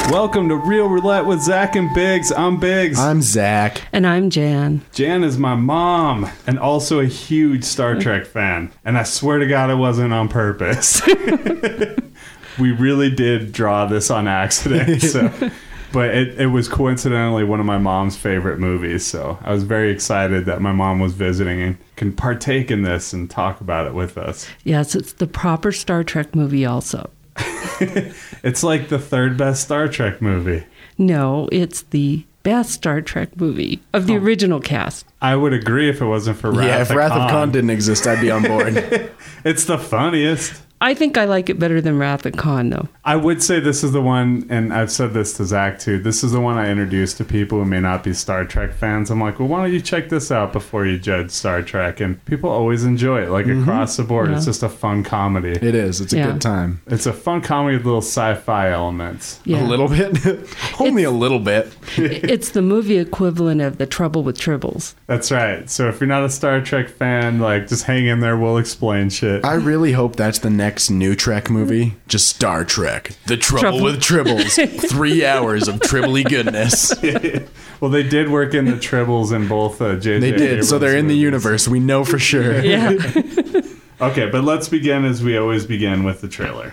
Welcome to Real Roulette with Zach and Biggs. I'm Biggs. I'm Zach. And I'm Jan. Jan is my mom and also a huge Star Trek fan. And I swear to God it wasn't on purpose. We really did draw this on accident. But it was coincidentally one of my mom's favorite movies. So I was very excited that my mom was visiting and can partake in this and talk about it with us. Yes, it's the proper Star Trek movie also. It's like the third best Star Trek movie. No, it's the best Star Trek movie of the original cast. I would agree if it wasn't for Wrath of Khan. Yeah, if Wrath of Khan didn't exist, I'd be on board. It's the funniest. I think I like it better than Wrath of Khan, though. I would say this is the one, and I've said this to Zach too, this is the one I introduced to people who may not be Star Trek fans. I'm like, well, why don't you check this out before you judge Star Trek? And people always enjoy it, like across the board. Yeah. It's just a fun comedy. It is. It's a good time. It's a fun comedy with little sci-fi elements. Yeah. A little bit? Only a little bit. It's the movie equivalent of The Trouble with Tribbles. That's right. So if you're not a Star Trek fan, like, just hang in there. We'll explain shit. I really hope that's the next new Trek movie. Just Star Trek. The Trouble with Tribbles. 3 hours of tribbly goodness. Well, they did work in the Tribbles in both J.J. They did, Abrams so they're in the movies. universe. We know for sure. Yeah. Okay, but let's begin as we always begin with the trailer.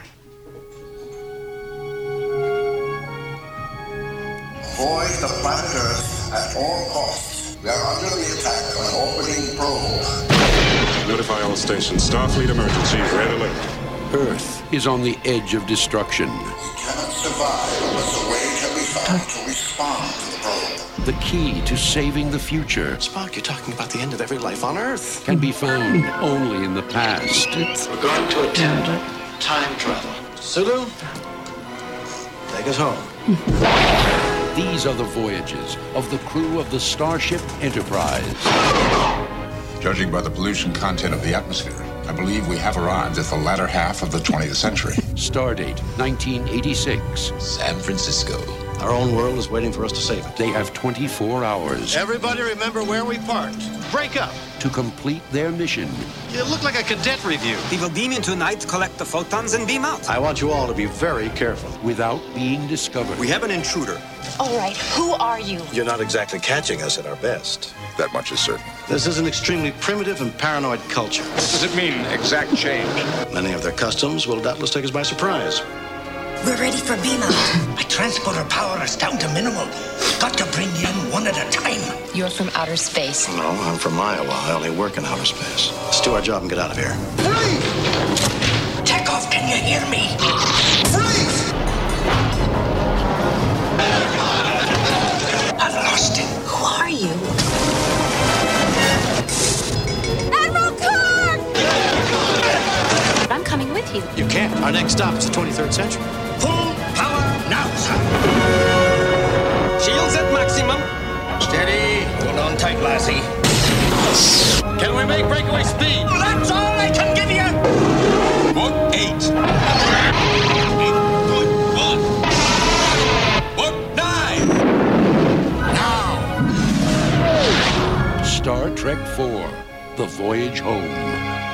Avoid the planet Earth at all costs. We are under the attack of an orbiting probe. Notify all stations. Starfleet emergency. Red alert. Earth is on the edge of destruction. We cannot survive unless a way can be found to respond to the probe. The key to saving the future Spock, you're talking about the end of every life on Earth. can be found only in the past. We're going to attempt time travel. Sulu, take us home. These are the voyages of the crew of the Starship Enterprise. Judging by the pollution content of the atmosphere, I believe we have arrived at the latter half of the 20th century. Stardate 1986. San Francisco. Our own world is waiting for us to save it. They have 24 hours Everybody remember where we parked. Break up. to complete their mission. It looked like a cadet review. We will beam in tonight, collect the photons, and beam out. I want you all to be very careful. Without being discovered. We have an intruder. All right, who are you? You're not exactly catching us at our best. That much is certain. This is an extremely primitive and paranoid culture. What does it mean, exact change? Many of their customs will doubtless take us by surprise. We're ready for beam out. My transporter power is down to minimal. Got to bring you in one at a time. You're from outer space. No, I'm from Iowa. I only work in outer space. Let's do our job and get out of here. Freeze! Chekhov, can you hear me? Freeze! I've lost him. Who are you? Admiral Kirk! I'm coming with you. You can't. Our next stop is the 23rd century. Full power now, sir. Shields at maximum. Steady. Hold on tight, lassie. Can we make breakaway speed? That's all I can give you. What? 8. 8.1. What? 9. Now. Star Trek IV, The Voyage Home.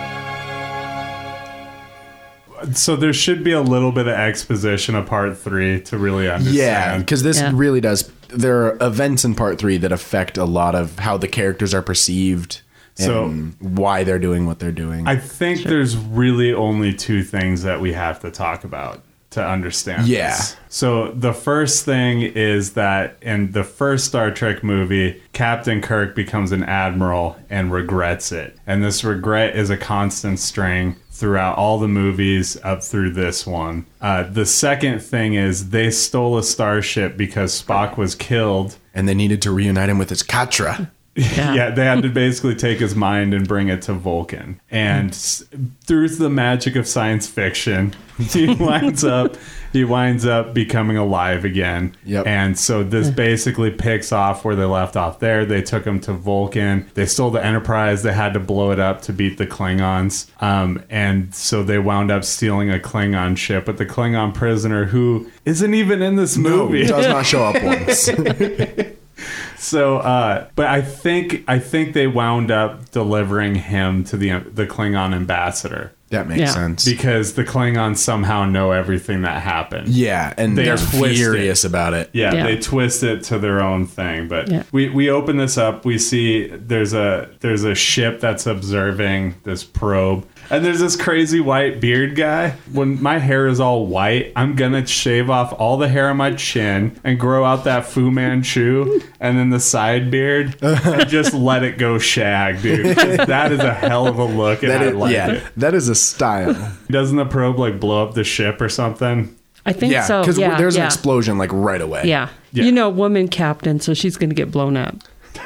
So there should be a little bit of exposition of part 3 to really understand. Yeah, because this Yeah. really does. There are events in part 3 that affect a lot of how the characters are perceived and why they're doing what they're doing. I think there's really only 2 things that we have to talk about to understand this. So the first thing is that in the first Star Trek movie, Captain Kirk becomes an admiral and regrets it. And this regret is a constant string throughout all the movies up through this one. The second thing is they stole a starship because Spock was killed. and they needed to reunite him with his Katra. Yeah, they had to basically take his mind and bring it to Vulcan. And through the magic of science fiction, he winds up becoming alive again. Yep. And so this basically picks off where they left off there. They took him to Vulcan. They stole the Enterprise. They had to blow it up to beat the Klingons. And so they wound up stealing a Klingon ship with the Klingon prisoner who isn't even in this movie. No, does not show up once. So, but I think they wound up delivering him to the Klingon ambassador. That makes sense. Because the Klingons somehow know everything that happened. Yeah, and they're furious about it. Yeah, they twist it to their own thing. But we open this up. We see there's a ship that's observing this probe. And there's this crazy white beard guy. When my hair is all white, I'm going to shave off all the hair on my chin and grow out that Fu Manchu and then the side beard and just let it go shag, dude. 'Cause that is a hell of a look, and I like it. That is a style. Doesn't the probe like blow up the ship or something? I think so. Because there's an explosion like right away. Yeah. You know, woman captain, so she's going to get blown up.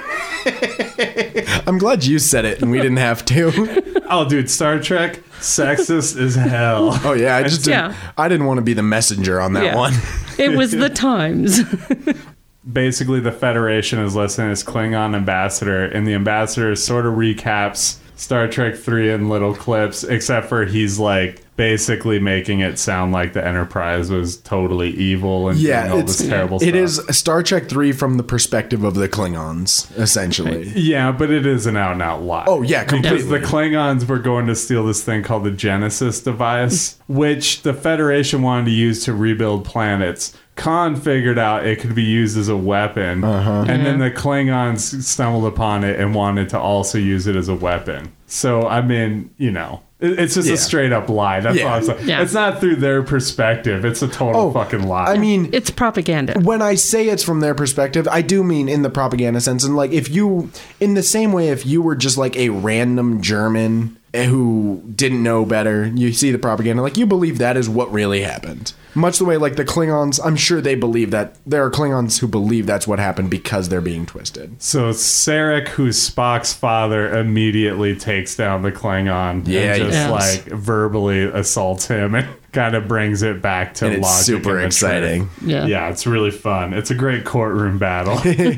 I'm glad you said it and we didn't have to. Oh, dude, Star Trek, sexist as hell. Oh, yeah. I didn't want to be the messenger on that one. It was the times. Basically, the Federation is listening to this Klingon ambassador, and the ambassador sort of recaps Star Trek 3 in little clips, except for he's like basically making it sound like the Enterprise was totally evil and doing all this terrible stuff. It is Star Trek 3 from the perspective of the Klingons, essentially. Yeah, but it is an out-and-out lie. Oh, yeah, completely. Because the Klingons were going to steal this thing called the Genesis device, which the Federation wanted to use to rebuild planets. Khan figured out it could be used as a weapon, and then the Klingons stumbled upon it and wanted to also use it as a weapon. So, I mean, you know, it's just a straight up lie. That's all I'm saying. It's not through their perspective. It's a total fucking lie. I mean, it's propaganda. When I say it's from their perspective, I do mean in the propaganda sense. And like, if you, in the same way, if you were just like a random German who didn't know better, you see the propaganda, like you believe that is what really happened. Much the way like the Klingons, I'm sure they believe that. There are Klingons who believe that's what happened because they're being twisted. So Sarek, who's Spock's father, immediately takes down the Klingon and just like verbally assaults him and kind of brings it back to and logic. It's super exciting. Yeah, it's really fun. It's a great courtroom battle.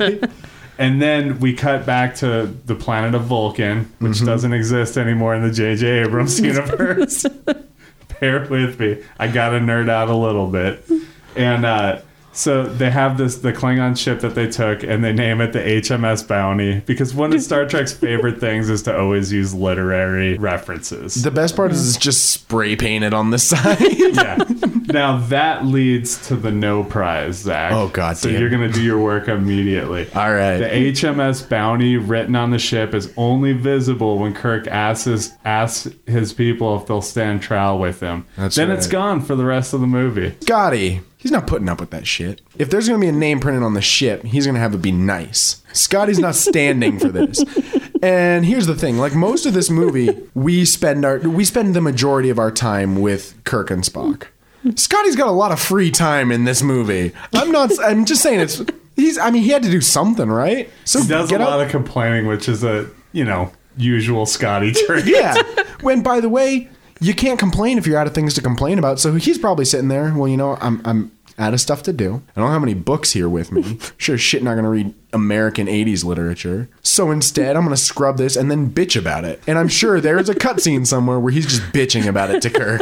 And then we cut back to the planet of Vulcan, which doesn't exist anymore in the J.J. Abrams universe. Bear with me. I got to nerd out a little bit. And so they have the Klingon ship that they took, and they name it the HMS Bounty, because one of Star Trek's favorite things is to always use literary references. The best part is it's just spray painted on the side. Yeah. Now that leads to the no prize, Zach. Oh, God. So you're going to do your work immediately. All right. The HMS Bounty written on the ship is only visible when Kirk asks his people if they'll stand trial with him. Then it's gone for the rest of the movie. Scotty. He's not putting up with that shit. If there's going to be a name printed on the ship, he's going to have it be nice. Scotty's not standing for this. And here's the thing. Like most of this movie, we spend the majority of our time with Kirk and Spock. Scotty's got a lot of free time in this movie. I'm just saying he had to do something, right? So he does a lot of complaining, which is a, usual Scotty trait. Yeah. When, by the way, you can't complain if you're out of things to complain about. So he's probably sitting there. Well, I'm out of stuff to do. I don't have any books here with me. Sure as shit not going to read American 80s literature. So instead, I'm going to scrub this and then bitch about it. And I'm sure there's a cutscene somewhere where he's just bitching about it to Kirk.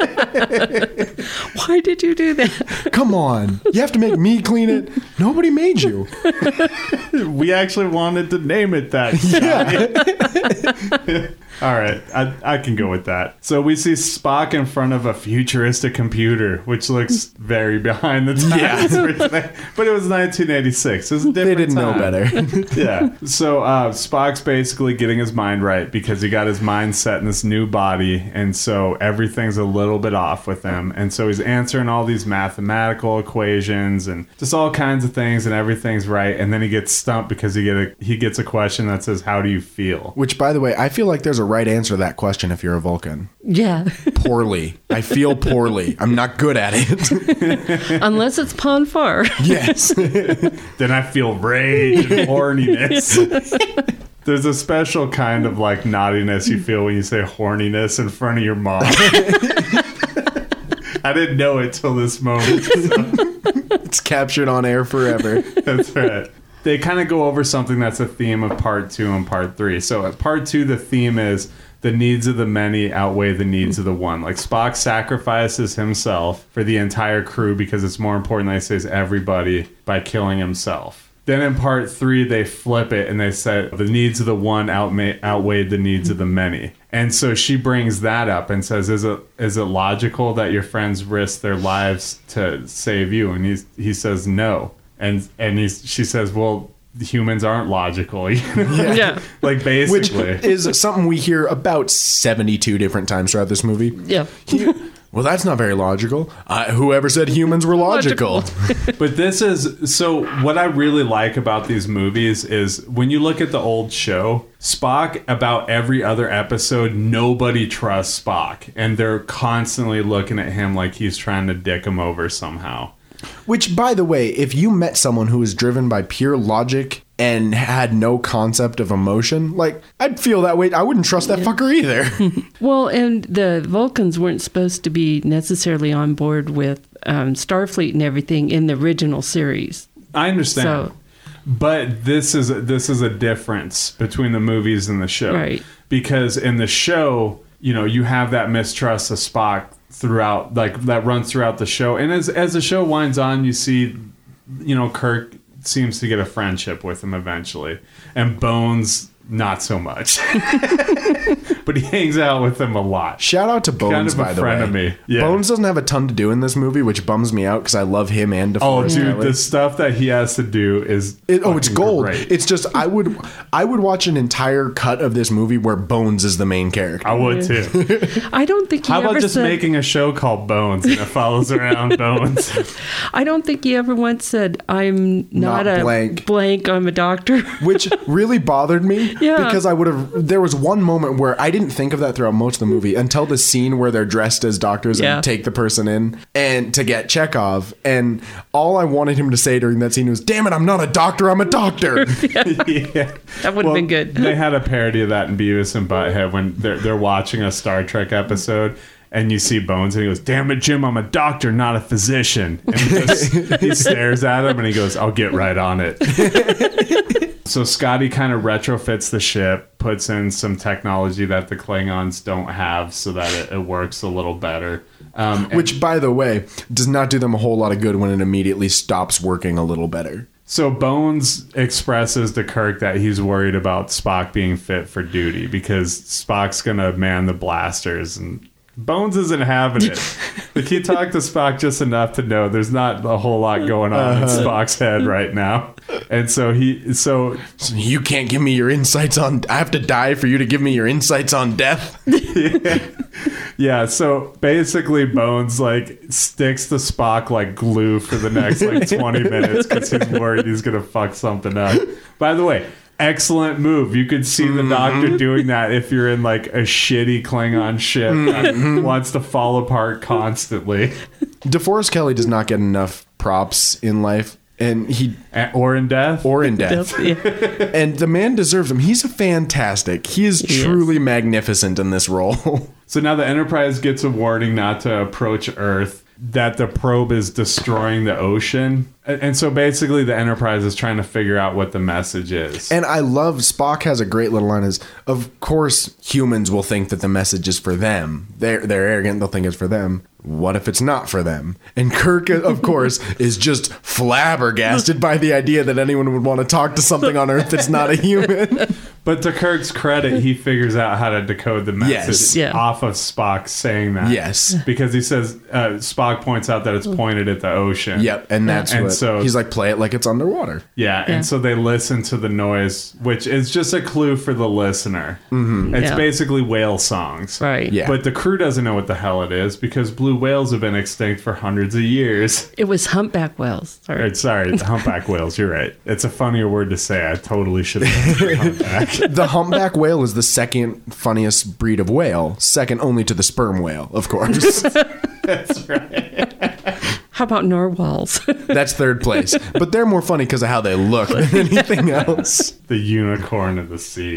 Why did you do that? Come on. You have to make me clean it. Nobody made you. We actually wanted to name it that. Yeah. All right, I can go with that. So we see Spock in front of a futuristic computer, which looks very behind the times. Yeah. But it was 1986. It was a different They didn't time. know better. Yeah. So Spock's basically getting his mind right because he got his mind set in this new body, and so everything's a little bit off with him. And so he's answering all these mathematical equations and just all kinds of things, and everything's right. And then he gets stumped because he gets a question that says, "How do you feel?" Which, by the way, I feel like there's a right answer to that question if you're a Vulcan. Yeah. Poorly. I feel poorly. I'm not good at it. Unless it's Pon farr. Yes. Then I feel rage and horniness. There's a special kind of like naughtiness you feel when you say horniness in front of your mom. I didn't know it till this moment. So. It's captured on air forever. That's right. They kind of go over something that's a theme of part 2 and part 3. So at part 2, the theme is the needs of the many outweigh the needs of the one. Like Spock sacrifices himself for the entire crew because it's more important that he saves everybody by killing himself. Then in part 3, they flip it and they say the needs of the one outweighed the needs of the many. And so she brings that up and says, is it logical that your friends risk their lives to save you? And he says no. And she says, well, humans aren't logical. Yeah. Like, basically. Which is something we hear about 72 different times throughout this movie. Yeah. Well, that's not very logical. Whoever said humans were logical? But this is... So what I really like about these movies is when you look at the old show, Spock, about every other episode, nobody trusts Spock. And they're constantly looking at him like he's trying to dick him over somehow. Which, by the way, if you met someone who was driven by pure logic and had no concept of emotion, like, I'd feel that way. I wouldn't trust that fucker either. Well, and the Vulcans weren't supposed to be necessarily on board with Starfleet and everything in the original series. I understand. So, but this is a difference between the movies and the show. Right. Because in the show, you have that mistrust of Spock throughout, like, that runs throughout the show. And as the show winds on, you see, Kirk seems to get a friendship with him eventually. And Bones, not so much. But he hangs out with him a lot. Shout out to Bones, kind of by a the friend way. of me. Yeah. Bones doesn't have a ton to do in this movie, which bums me out because I love him and DeForest Oh, dude, Kelley. the stuff that he has to do is it's gold. great. It's just I would watch an entire cut of this movie where Bones is the main character. I would too. I don't think he How about ever just said, making a show called Bones and it follows around Bones? I don't think he ever once said, I'm not a blank, I'm a doctor. Which really bothered me Yeah. because there was one moment where I didn't think of that throughout most of the movie until the scene where they're dressed as doctors Yeah. and take the person in and to get Chekhov. And all I wanted him to say during that scene was, damn it, I'm not a doctor, I'm a doctor. Yeah. That would have been good. They had a parody of that in Beavis and Butthead when they're watching a Star Trek episode and you see Bones and he goes, damn it, Jim, I'm a doctor, not a physician. And he stares at him and he goes, I'll get right on it. So Scotty kind of retrofits the ship, puts in some technology that the Klingons don't have so that it works a little better. Which, by the way, does not do them a whole lot of good when it immediately stops working a little better. So Bones expresses to Kirk that he's worried about Spock being fit for duty because Spock's going to man the blasters and Bones isn't having it. Like, he talked to Spock just enough to know there's not a whole lot going on in Spock's head right now. And so So you can't give me your insights on... I have to die for you to give me your insights on death? Yeah, so basically Bones, like, sticks to Spock like glue for the next, 20 minutes because he's worried he's going to fuck something up. By the way, excellent move. You could see the Doctor doing that if you're in, like, a shitty Klingon ship that wants to fall apart constantly. DeForest Kelley does not get enough props in life. And or in death. And the man deserves them. He's fantastic. He is truly magnificent in this role. So now the Enterprise gets a warning not to approach Earth, that the probe is destroying the ocean. And so basically the Enterprise is trying to figure out what the message is. And I love Spock has a great little line is, of course humans will think that the message is for them. They're arrogant, they'll think it's for them. What if it's not for them? And Kirk, of course, is just flabbergasted by the idea that anyone would want to talk to something on Earth that's not a human. But to Kirk's credit, he figures out how to decode the message off of Spock saying that. Yes. Because he says, Spock points out that it's pointed at the ocean. Yep, and that's what... So he's like, play it like it's underwater. Yeah, and so they listen to the noise, which is just a clue for the listener. Mm-hmm. It's basically whale songs. Right. Yeah. But the crew doesn't know what the hell it is because blue whales have been extinct for hundreds of years. It was humpback whales. Sorry, humpback whales. You're right. It's a funnier word to say. I totally should have said humpback. The humpback whale is the second funniest breed of whale, second only to the sperm whale, of course. That's right. How about narwhals? That's third place. But they're more funny because of how they look than anything else. The unicorn of the sea.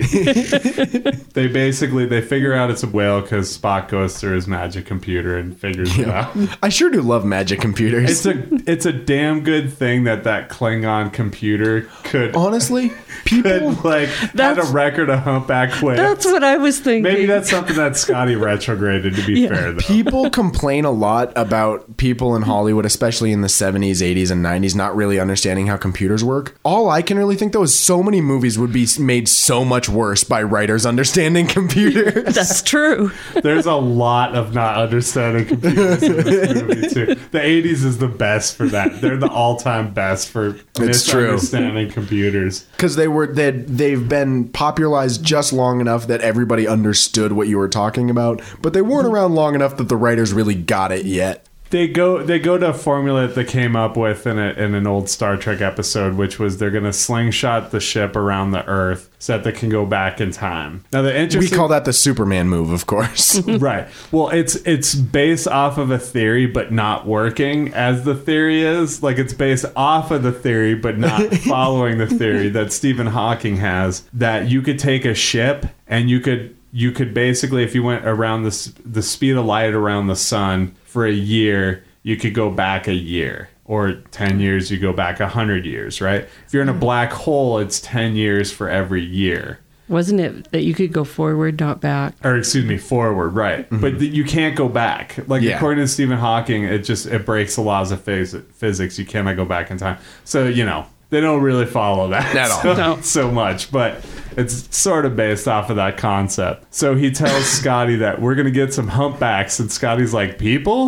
They figure out it's a whale because Spock goes through his magic computer and figures it out. I sure do love magic computers. It's a damn good thing that Klingon computer could honestly people had a record of humpback whales. That's what I was thinking. Maybe that's something that Scotty retrograded, to be fair though. People complain a lot about people in Hollywood, especially in the 70s, 80s, and 90s, not really understanding how computers work. All I can really think, though, is so many movies would be made so much worse by writers understanding computers. That's true. There's a lot of not understanding computers in this movie, too. The 80s is the best for that. They're the all-time best for misunderstanding computers. Because they've been popularized just long enough that everybody understood what you were talking about, but they weren't around long enough that the writers really got it yet. They go to a formula that they came up with in an old Star Trek episode, which was they're going to slingshot the ship around the Earth so that they can go back in time. Now, we call that the Superman move, of course. Right. Well, it's based off of a theory, but not working as the theory is. Like, it's based off of the theory, but not following the theory that Stephen Hawking has, that you could take a ship and you could basically, if you went around the speed of light around the sun for a year, you could go back a year. Or 10 years, you go back 100 years, right? If you're in a black hole, it's 10 years for every year. Wasn't it that you could go forward, not back? Or, excuse me, forward, right. Mm-hmm. But you can't go back. Like, according to Stephen Hawking, it breaks the laws of physics. You cannot go back in time. So, they don't really follow that at all. So much, but it's sort of based off of that concept. So he tells Scotty that we're going to get some humpbacks, and Scotty's like, people?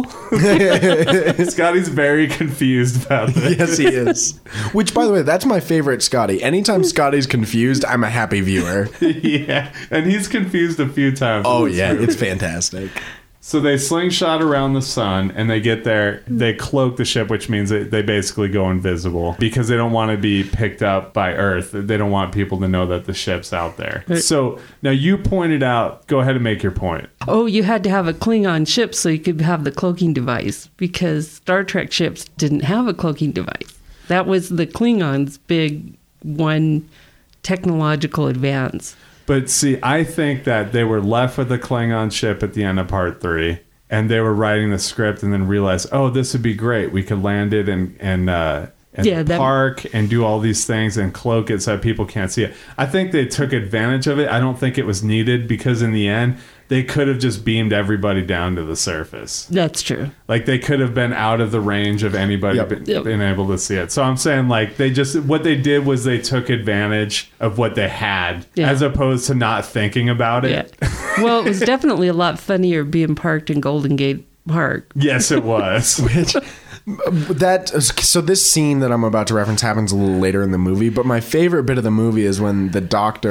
Scotty's very confused about this. Yes, he is. Which, by the way, that's my favorite Scotty. Anytime Scotty's confused, I'm a happy viewer. Yeah, and he's confused a few times. Oh, yeah, it's fantastic. So they slingshot around the sun, and they get there. They cloak the ship, which means they basically go invisible because they don't want to be picked up by Earth. They don't want people to know that the ship's out there. So now you pointed out, go ahead and make your point. Oh, you had to have a Klingon ship so you could have the cloaking device, because Star Trek ships didn't have a cloaking device. That was the Klingons' big one technological advance. But see, I think that they were left with the Klingon ship at the end of part 3, and they were writing the script and then realized, oh, this would be great. We could land it and park and do all these things and cloak it so that people can't see it. I think they took advantage of it. I don't think it was needed, because in the end, they could have just beamed everybody down to the surface. That's true. Like, they could have been out of the range of anybody being able to see it. So I'm saying, like, what they did was they took advantage of what they had, as opposed to not thinking about it. Yeah. Well, it was definitely a lot funnier being parked in Golden Gate Park. Yes, it was. So this scene that I'm about to reference happens a little later in the movie, but my favorite bit of the movie is when the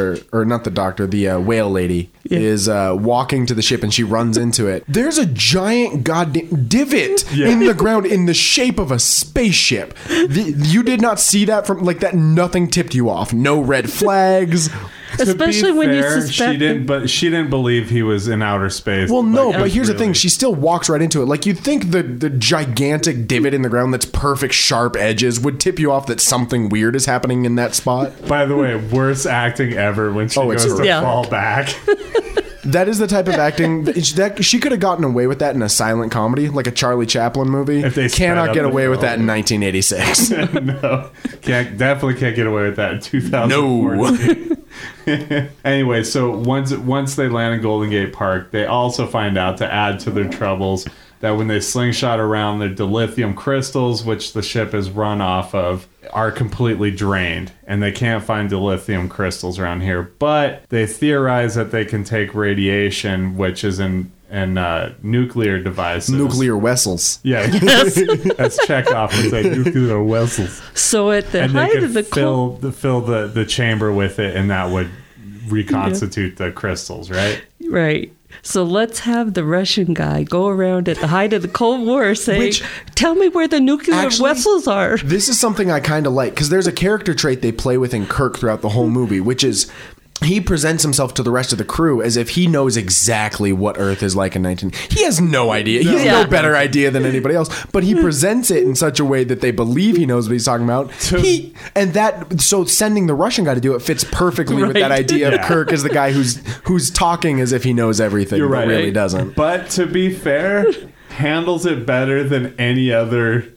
whale lady is walking to the ship and she runs into it. There's a giant goddamn divot in the ground in the shape of a spaceship. You did not see that from, like, that. Nothing tipped you off. No red flags. Especially when you suspect she didn't believe he was in outer space. Well, no, but here's the thing. She still walks right into it. Like, you'd think the gigantic divot in the ground that's perfect sharp edges would tip you off that something weird is happening in that spot. By the way, worst acting ever when she goes to fall back. That is the type of acting that she could have gotten away with that in a silent comedy, like a Charlie Chaplin movie. If they cannot get away with that in 1986. No, definitely can't get away with that in 2014. No. Anyway, so once they land in Golden Gate Park, they also find out, to add to their troubles, that when they slingshot around, their dilithium crystals, which the ship is run off of, are completely drained, and they can't find dilithium crystals around here. But they theorize that they can take radiation, which is in nuclear devices. Nuclear vessels. Yeah. Yes. As Chekhov would say, nuclear vessels. So at the height of the fill the chamber with it, and that would reconstitute the crystals, right? Right. So let's have the Russian guy go around at the height of the Cold War saying, tell me where the nuclear vessels are. This is something I kind of like, because there's a character trait they play with in Kirk throughout the whole movie, which is he presents himself to the rest of the crew as if he knows exactly what Earth is like in 19... He has no idea. He has no better idea than anybody else, but he presents it in such a way that they believe he knows what he's talking about. So sending the Russian guy to do it fits perfectly with that idea of Kirk as the guy who's talking as if he knows everything, but really doesn't. But to be fair, handles it better than any other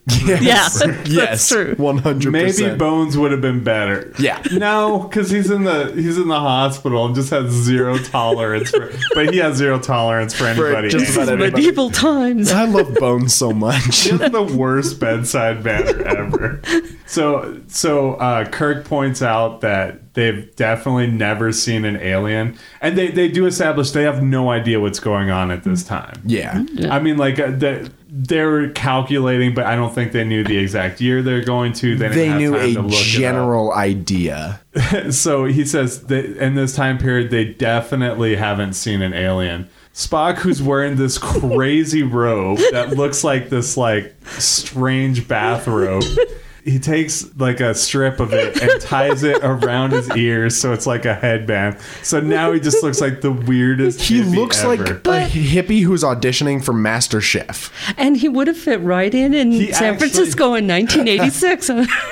Yes. Yeah, that's true. 100%. Maybe Bones would have been better. Yeah. No, because he's in the hospital and just has zero tolerance for. But he has zero tolerance for anybody. just about anybody. Medieval times. I love Bones so much. He has the worst bedside manner ever. So Kirk points out that they've definitely never seen an alien, and they do establish they have no idea what's going on at this time. Yeah. I mean, like they're calculating, but I don't think they knew the exact year they're going to. They knew a general idea. So he says that in this time period, they definitely haven't seen an alien. Spock, who's wearing this crazy robe that looks like this like strange bathrobe. He takes like a strip of it and ties it around his ears so it's like a headband. So now he just looks like the weirdest He hippie looks ever. like a hippie who's auditioning for MasterChef. And he would have fit right in San Francisco in 1986.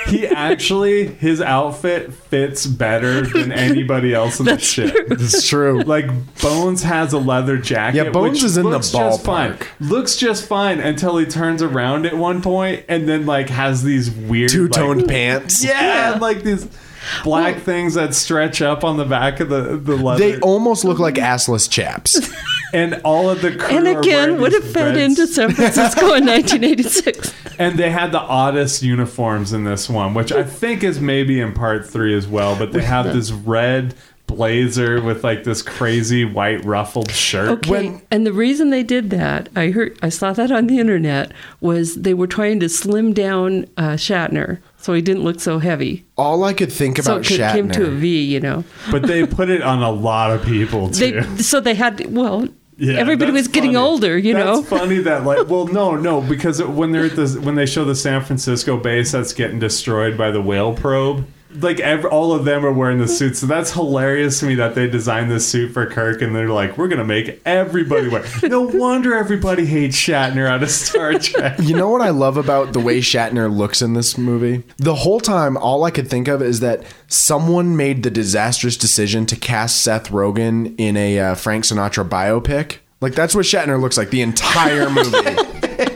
His outfit fits better than anybody else in the ship. It's true. Like Bones has a leather jacket. Yeah, Bones which is in the looks just fine. ballpark. Looks just fine until he turns around at one point and then like has these weird Two-toned pants. Yeah, like these black things that stretch up on the back of the leather. They almost look like assless chaps. And all of the crew And are again, wearing would these have fed red- into San Francisco in 1986. And they had the oddest uniforms in this one, which I think is maybe in part 3 as well. But they have this red blazer with like this crazy white ruffled shirt. Okay, and the reason they did that, I saw that on the internet, was they were trying to slim down Shatner so he didn't look so heavy. All I could think So about it Shatner. came to a V, you know. But they put it on a lot of people too. They had, Yeah, everybody was that's getting funny. older, you know. That's funny that like, well, no, because when they're at when they show the San Francisco base that's getting destroyed by the whale probe, like all of them are wearing the suits. So that's hilarious to me that they designed this suit for Kirk and they're like, we're gonna make everybody wear. No wonder everybody hates Shatner out of Star Trek. You know what I love about the way Shatner looks in this movie? The whole time, all I could think of is that someone made the disastrous decision to cast Seth Rogen in a Frank Sinatra biopic. Like, that's what Shatner looks like the entire movie.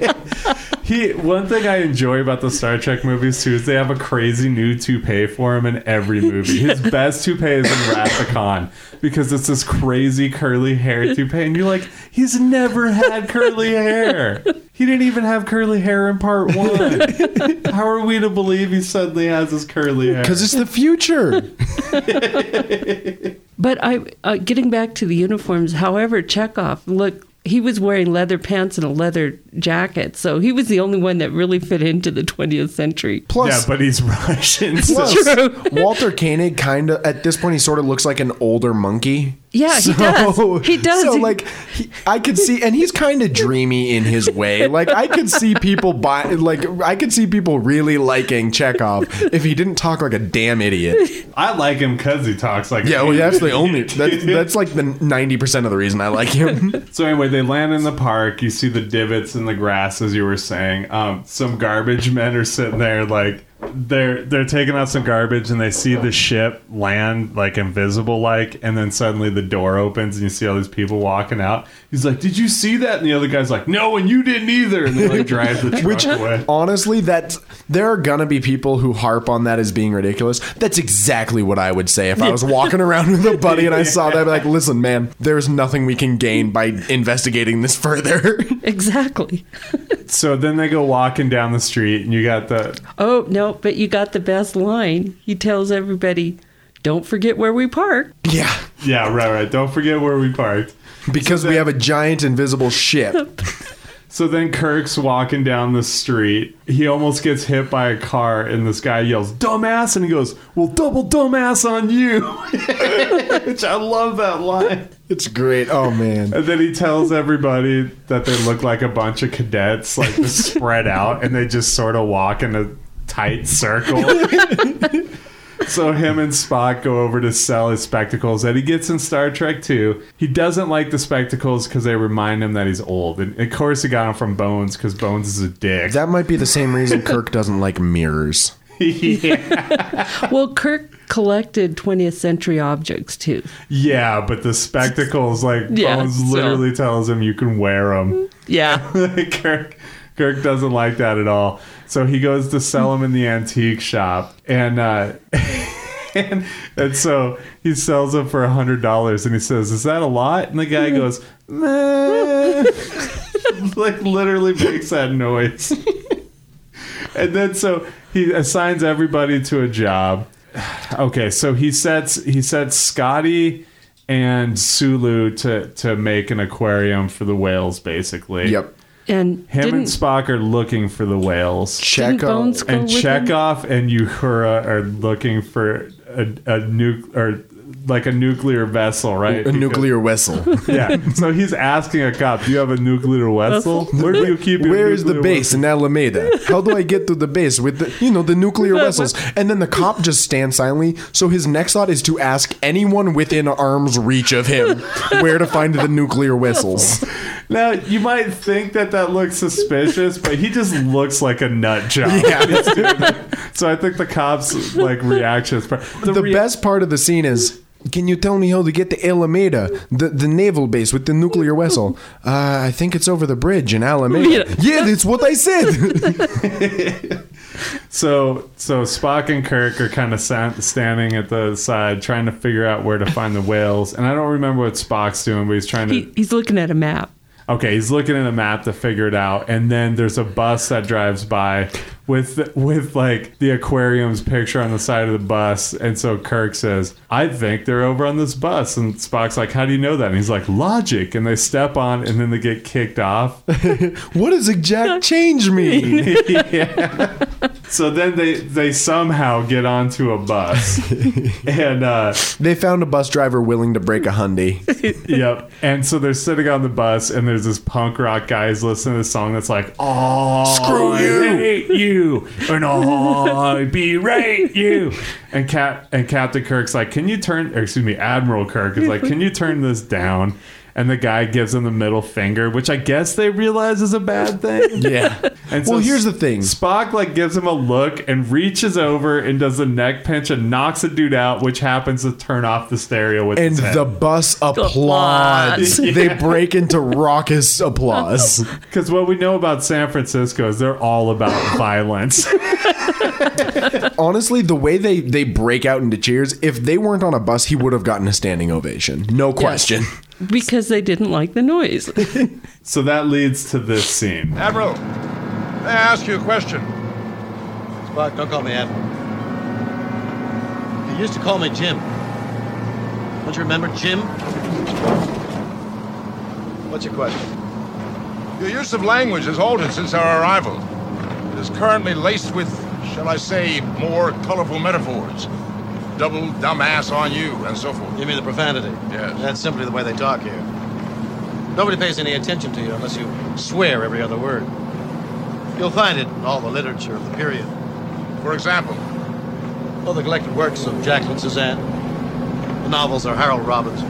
One thing I enjoy about the Star Trek movies too is they have a crazy new toupee for him in every movie. His best toupee is in Wrath of Khan because it's this crazy curly hair toupee, and you're like, he's never had curly hair. He didn't even have curly hair in part 1. How are we to believe he suddenly has his curly hair? Because it's the future. But getting back to the uniforms, however, Chekhov, look, he was wearing leather pants and a leather jacket, so he was the only one that really fit into the 20th century. Plus, yeah, but he's Russian. Plus, So. Walter Koenig kind of, at this point, he sort of looks like an older monkey. Yeah, he does. He does. So, like, I could see, and he's kind of dreamy in his way. Like, I could see people I could see people really liking Chekhov if he didn't talk like a damn idiot. I like him because he talks like yeah, well, that's the only, that's like the 90% of the reason I like him. So anyway, they land in the park. You see the divots in the grass, as you were saying. Some garbage men are sitting there, like they're taking out some garbage, and they see the ship land like invisible, like, and then suddenly the door opens, and you see all these people walking out. He's like, "Did you see that?" And the other guy's like, "No, and you didn't either." And they like drive the truck Which, away. honestly, there are gonna be people who harp on that as being ridiculous. That's exactly what I would say if I was walking around with a buddy and I saw that. I'd be like, listen, man, there's nothing we can gain by investigating this further. Exactly. So then they go walking down the street, and you got the... Oh, no, but you got the best line. He tells everybody, don't forget where we parked. Yeah. Yeah, right. Don't forget where we parked. Because we have a giant invisible ship. So then Kirk's walking down the street. He almost gets hit by a car, and this guy yells, "Dumbass!" And he goes, "Well, double dumbass on you." Which I love that line. It's great. Oh, man. And then he tells everybody that they look like a bunch of cadets, like just spread out, and they just sort of walk in a tight circle. So him and Spock go over to sell his spectacles that he gets in Star Trek 2. He doesn't like the spectacles because they remind him that he's old. And of course he got them from Bones because Bones is a dick. That might be the same reason Kirk doesn't like mirrors. Yeah. Well, Kirk collected 20th century objects too. Yeah, but the spectacles, like, Yeah, Bones so- literally tells him you can wear them. Yeah. Kirk Kirk doesn't like that at all. So he goes to sell them in the antique shop. And and so he sells them for $100 and he says, "Is that a lot?" And the guy goes, "Meh." Like literally makes that noise. And then so he assigns everybody to a job. Okay, so he sets Scotty and Sulu to make an aquarium for the whales, basically. Yep. And Him and Spock are looking for the whales. Bones go And with him? Chekhov and Uhura are looking for a nuclear vessel, right? A nuclear vessel. Yeah. So he's asking a cop, "Do you have a nuclear vessel? Where do you keep your Where is the nuclear base in Alameda? How do I get to the base with the nuclear vessels?" And then the cop just stands silently. So his next thought is to ask anyone within arm's reach of him where to find the nuclear vessels. Now, you might think that looks suspicious, but he just looks like a nut job. Yeah. So I think the cops' reaction is The best part of the scene is, "Can you tell me how to get to Alameda, the naval base with the nuclear vessel?" I think it's over the bridge in Alameda. Yeah, that's what I said. So Spock and Kirk are kind of standing at the side trying to figure out where to find the whales. And I don't remember what Spock's doing, but he's trying to... He's looking at a map. Okay, he's looking at a map to figure it out, and then there's a bus that drives by with like the aquarium's picture on the side of the bus, and so Kirk says, "I think they're over on this bus," and Spock's like, "How do you know that?" And he's like, "Logic," and they step on, and then they get kicked off. What does exact change mean? Yeah. So then they somehow get onto a bus, and they found a bus driver willing to break a Hyundai. Yep. And so they're sitting on the bus, and there's this punk rock guy who's listening to this song that's like, "Oh, screw you, I hate you, and I berate you." And Captain Kirk's like, Admiral Kirk is like, "Can you turn this down?" And the guy gives him the middle finger, which I guess they realize is a bad thing. Yeah. And well, here's the thing. Spock gives him a look and reaches over and does a neck pinch and knocks a dude out, which happens to turn off the stereo with his head. The bus applauds. Yeah. They break into raucous applause. Because what we know about San Francisco is they're all about violence. Honestly, the way they break out into cheers, if they weren't on a bus, he would have gotten a standing ovation. No question. Because they didn't like the noise. So that leads to this scene. Admiral, may I ask you a question? Spock, don't call me Admiral. You used to call me Jim. Don't you remember Jim? What's your question? Your use of language has altered since our arrival. It is currently laced with, shall I say, more colorful metaphors. Double dumbass on you, and so forth. You mean the profanity? Yes. That's simply the way they talk here. Nobody pays any attention to you unless you swear every other word. You'll find it in all the literature of the period. For example? Well, the collected works of Jacqueline Suzanne. The novels are Harold Robbins.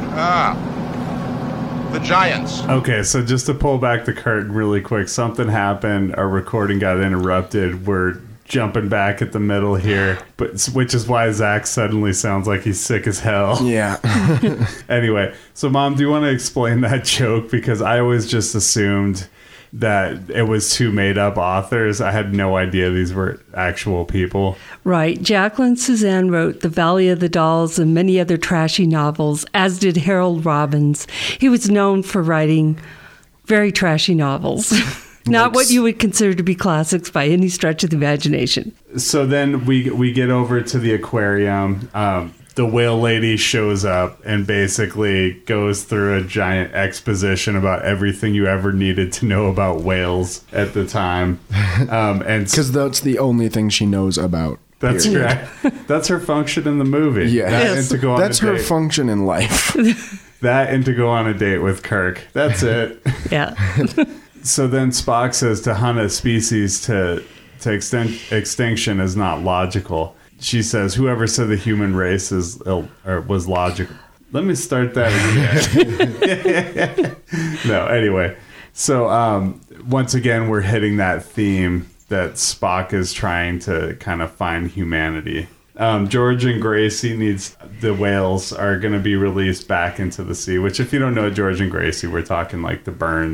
The Giants. Okay, so just to pull back the curtain really quick, something happened. Our recording got interrupted. We're jumping back at the middle here, which is why Zach suddenly sounds like he's sick as hell. Yeah. Anyway, so Mom, do you want to explain that joke? Because I always just assumed that it was two made-up authors. I had no idea these were actual people. Right. Jacqueline Suzanne wrote The Valley of the Dolls and many other trashy novels, as did Harold Robbins. He was known for writing very trashy novels. Not what you would consider to be classics by any stretch of the imagination. So then we get over to the aquarium. The whale lady shows up and basically goes through a giant exposition about everything you ever needed to know about whales at the time. And because that's the only thing she knows about. That's correct. That's her function in the movie. Yeah. And to go on that's her function in life. That and to go on a date with Kirk. That's it. Yeah. So then Spock says to hunt a species to extinction is not logical. She says, "Whoever said the human race was logical." Let me start that again. No, anyway. So once again, we're hitting that theme that Spock is trying to kind of find humanity. George and Gracie the whales are going to be released back into the sea, which if you don't know George and Gracie, we're talking like the Burns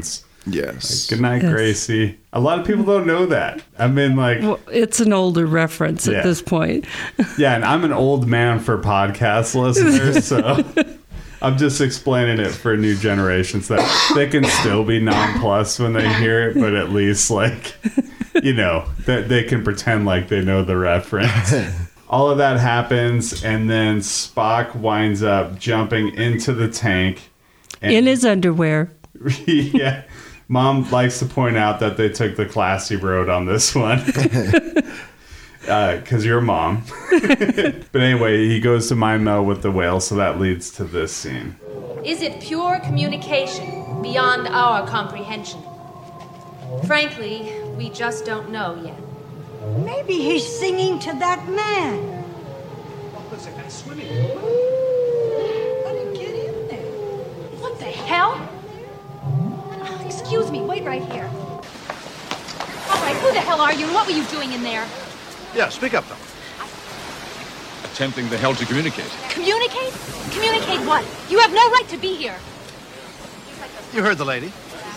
Yes. Good night, Yes. Gracie. A lot of people don't know that. I mean, like, Well, it's an older reference Yeah. at this point. yeah, and I'm an old man for podcast listeners, so I'm just explaining it for new generations that they can still be nonplussed when they hear it, but at least, like, you know, that they can pretend like they know the reference. All of that happens, and then Spock winds up jumping into the tank. And In his underwear. yeah. Mom likes to point out that they took the classy road on this one. Because you're a mom. But anyway, he goes to mind meld with the whale, so that leads to this scene. Is it pure communication beyond our comprehension? Frankly, we just don't know yet. Maybe he's singing to that man. There's a guy swimming. How do you get in there? What the hell? Oh, excuse me, wait right here. All right, who the hell are you? What were you doing in there? Yeah, speak up, though. Attempting the hell to communicate. Communicate? Communicate what? You have no right to be here. You heard the lady.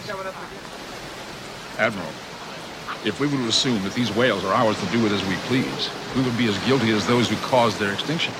Admiral, if we were to assume that these whales are ours to do with as we please, we would be as guilty as those who caused their extinction.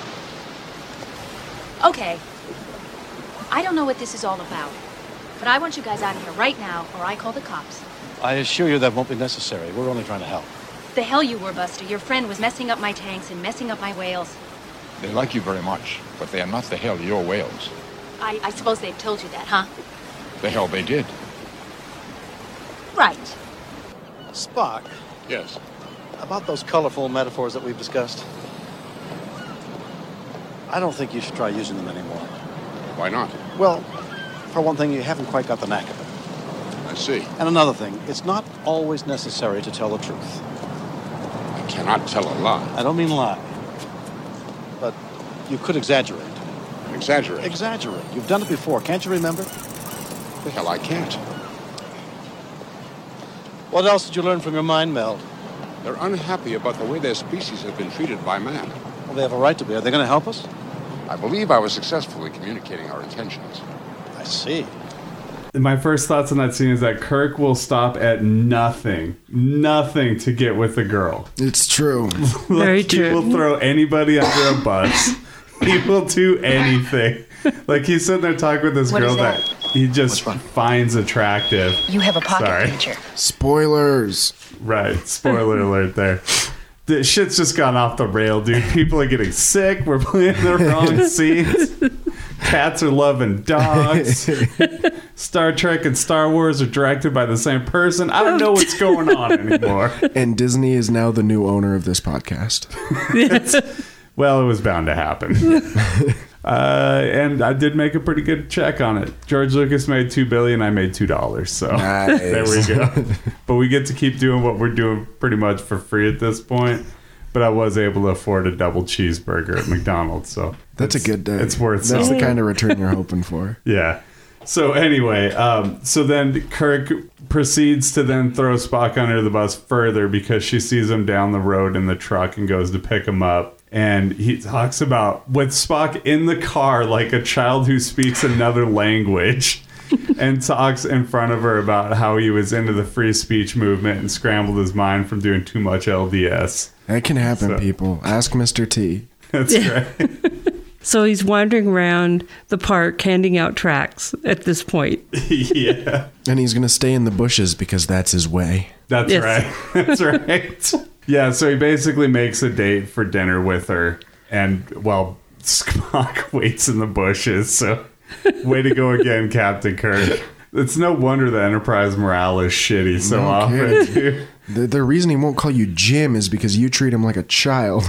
Okay. I don't know what this is all about, but I want you guys out of here right now, or I call the cops. I assure you that won't be necessary. We're only trying to help. The hell you were, Buster. Your friend was messing up my tanks and messing up my whales. They like you very much, but they are not the hell your whales. I suppose they've told you that, huh? The hell they did. Right. Spock. Yes. About those colorful metaphors that we've discussed. I don't think you should try using them anymore. Why not? Well, for one thing, you haven't quite got the knack of it. I see. And another thing, it's not always necessary to tell the truth. I cannot tell a lie. I don't mean lie. But you could exaggerate. Exaggerate? Exaggerate. You've done it before. Can't you remember? The hell I can't. What else did you learn from your mind meld? They're unhappy about the way their species have been treated by man. Well, they have a right to be. Are they going to help us? I believe I was successful in communicating our intentions. I see. My first thoughts on that scene is that Kirk will stop at nothing to get with the girl. It's true. Very true. He will throw anybody under a bus. He will do anything. Like, he's sitting there talking with this What girl is that he just finds attractive. You have a pocket Sorry. pincher. Spoilers. Right. Spoiler alert there. The shit's just gone off the rail, dude. People are getting sick. We're playing the wrong scenes. Cats are loving dogs. Star Trek and Star Wars are directed by the same person. I don't know what's going on anymore. And Disney is now the new owner of this podcast. Well, it was bound to happen. And I did make a pretty good check on it. George Lucas made $2 billion. I made $2. So Nice. There we go. But we get to keep doing what we're doing pretty much for free at this point. But I was able to afford a double cheeseburger at McDonald's. So That's a good day. It's worth That's something. the kind of return you're hoping for. Yeah. So anyway, so then Kirk proceeds to then throw Spock under the bus further because she sees him down the road in the truck and goes to pick him up. And he talks about with Spock in the car like a child who speaks another language and talks in front of her about how he was into the free speech movement and scrambled his mind from doing too much LDS. That can happen, people. Ask Mr. T. That's right. So he's wandering around the park handing out tracts at this point. Yeah. And he's going to stay in the bushes because that's his way. That's Yes. right. That's right. Yeah, so he basically makes a date for dinner with her, and, well, Spock waits in the bushes, so way to go again, Captain Kirk. It's no wonder the Enterprise morale is shitty so often, dude. The reason he won't call you Jim is because you treat him like a child.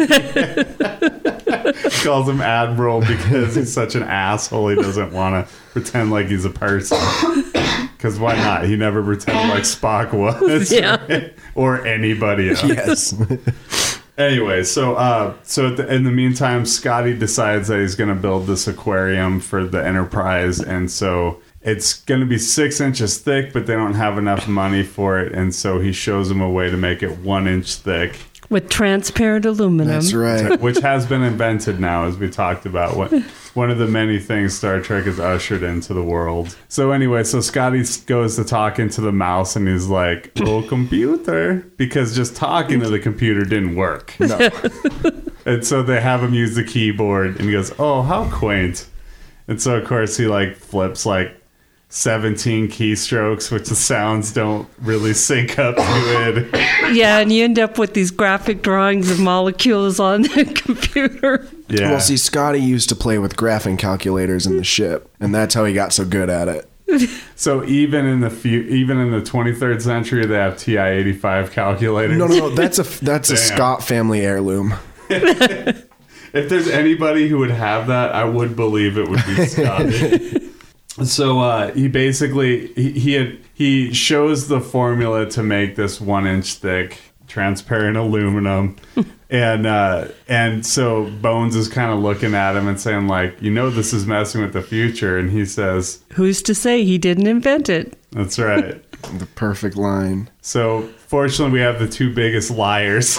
Calls him Admiral because he's such an asshole. He doesn't want to pretend like he's a person. Because why not? He never pretended like Spock was. Yeah. Or anybody else. Yes. Anyway, so in the meantime, Scotty decides that he's going to build this aquarium for the Enterprise, and so it's going to be 6 inches thick, but they don't have enough money for it, and so he shows him a way to make it 1 inch thick. With transparent aluminum. That's right. Which has been invented now, as we talked about. One of the many things Star Trek has ushered into the world. So anyway, so Scotty goes to talk into the mouse and he's like, "Oh, computer," because just talking to the computer didn't work. No. And so they have him use the keyboard and he goes, "Oh, how quaint." And so of course he like flips like 17 keystrokes, which the sounds don't really sync up to it. Yeah, and you end up with these graphic drawings of molecules on the computer. Yeah. Well, see, Scotty used to play with graphing calculators in the ship, and that's how he got so good at it. So even in the 23rd century, they have TI-85 calculators. No, that's a Scott family heirloom. If there's anybody who would have that, I would believe it would be Scotty. So he basically he shows the formula to make this 1-inch thick transparent aluminum, and so Bones is kind of looking at him and saying like, this is messing with the future, and he says, "Who's to say he didn't invent it?" That's right. The perfect line. So fortunately, we have the two biggest liars.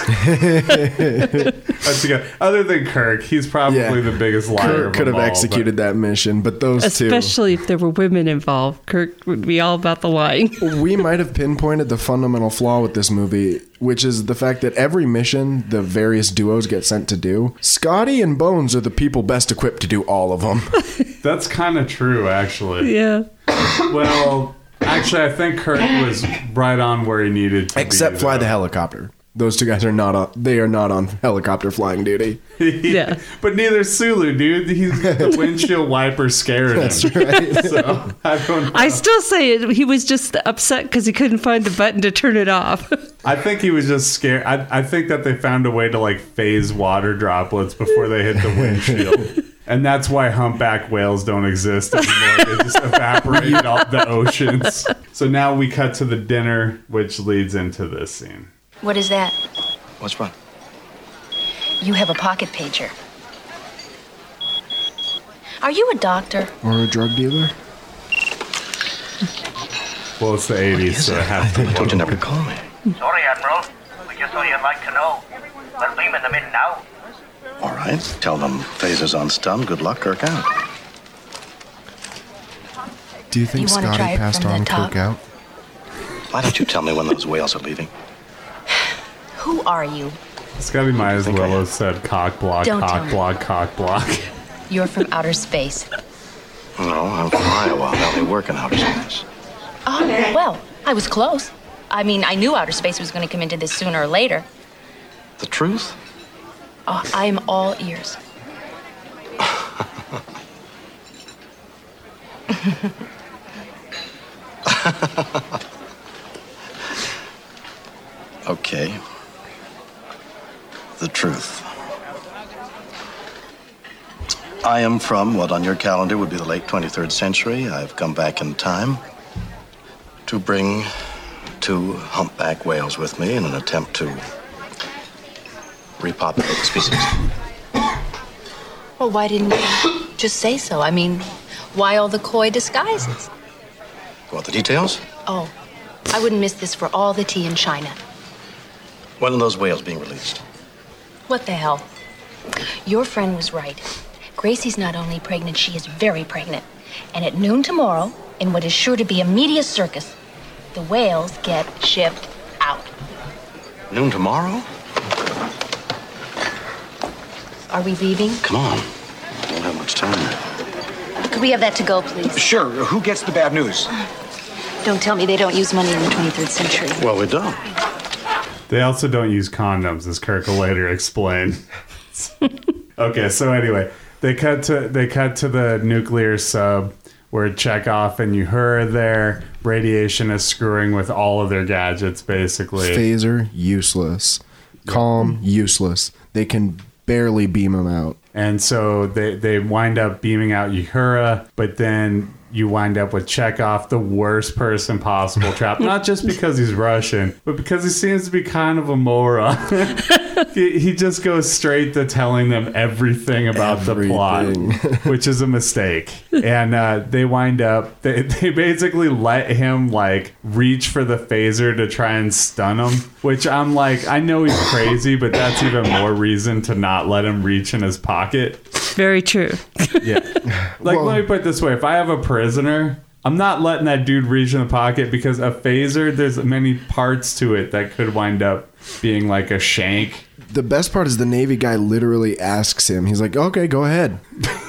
Other than Kirk, he's probably the biggest liar. Kirk could have executed that mission, but those especially if there were women involved, Kirk would be all about the lying. We might have pinpointed the fundamental flaw with this movie, which is the fact that every mission the various duos get sent to do, Scotty and Bones are the people best equipped to do all of them. That's kind of true, actually. Yeah. Well, actually, I think Kirk was right on where he needed to Except be, fly the helicopter. Those two guys are not on helicopter flying duty. Yeah. But neither Sulu, dude. He's got the windshield wiper scaring him. That's right. So, I don't know. I still say he was just upset because he couldn't find the button to turn it off. I think he was just scared. I think that they found a way to like phase water droplets before they hit the windshield. And that's why humpback whales don't exist anymore. They just evaporate off the oceans. So now we cut to the dinner, which leads into this scene. What is that? What's wrong? You have a pocket pager. Are you a doctor? Or a drug dealer? Well, it's the 80s, so it has to be. I told you never to call me. Sorry, Admiral. We just thought you'd like to know. We're beaming them in now. All right. Tell them phasers on stun. Good luck, Kirk out. Do you think You wanna Scotty try it passed from the on top? Kirk out? Why don't you tell me when those whales are leaving? Who are you? Scotty might as well have said cock block, Don't tell cock me. block, cock block. You're from outer space. No, I'm from Iowa. I only work in outer space. Oh, well, I was close. I mean, I knew outer space was going to come into this sooner or later. The truth? Oh, I am all ears. Okay. The truth. I am from what on your calendar would be the late 23rd century. I've come back in time to bring 2 humpback whales with me in an attempt to repopulate the species. Well, why didn't you just say so? I mean, why all the coy disguises? Want the details? Oh, I wouldn't miss this for all the tea in China. When are those whales being released? What the hell? Your friend was right. Gracie's not only pregnant, she is very pregnant. And at noon tomorrow, in what is sure to be a media circus, the whales get shipped out. Noon tomorrow? Are we leaving? Come on. I don't have much time. Could we have that to go, please? Sure. Who gets the bad news? Don't tell me they don't use money in the 23rd century. Well, we don't. They also don't use condoms, as Kirk will later explain. Okay, so anyway, they cut to the nuclear sub where Chekhov and Uhura are there. Radiation is screwing with all of their gadgets, basically. Phaser, useless. Calm, useless. They can barely beam him out. And so they wind up beaming out Uhura, but then you wind up with Chekhov, the worst person possible trapped. Not just because he's Russian, but because he seems to be kind of a moron. He just goes straight to telling them everything about the plot, which is a mistake. And they wind up, they basically let him like reach for the phaser to try and stun him, which I'm like, I know he's crazy, but that's even more reason to not let him reach in his pocket. Very true. Yeah. Like, let me put it this way. If I have a prisoner, I'm not letting that dude reach in the pocket, because a phaser, there's many parts to it that could wind up being like a shank. The best part is the Navy guy literally asks him. He's like, okay, go ahead.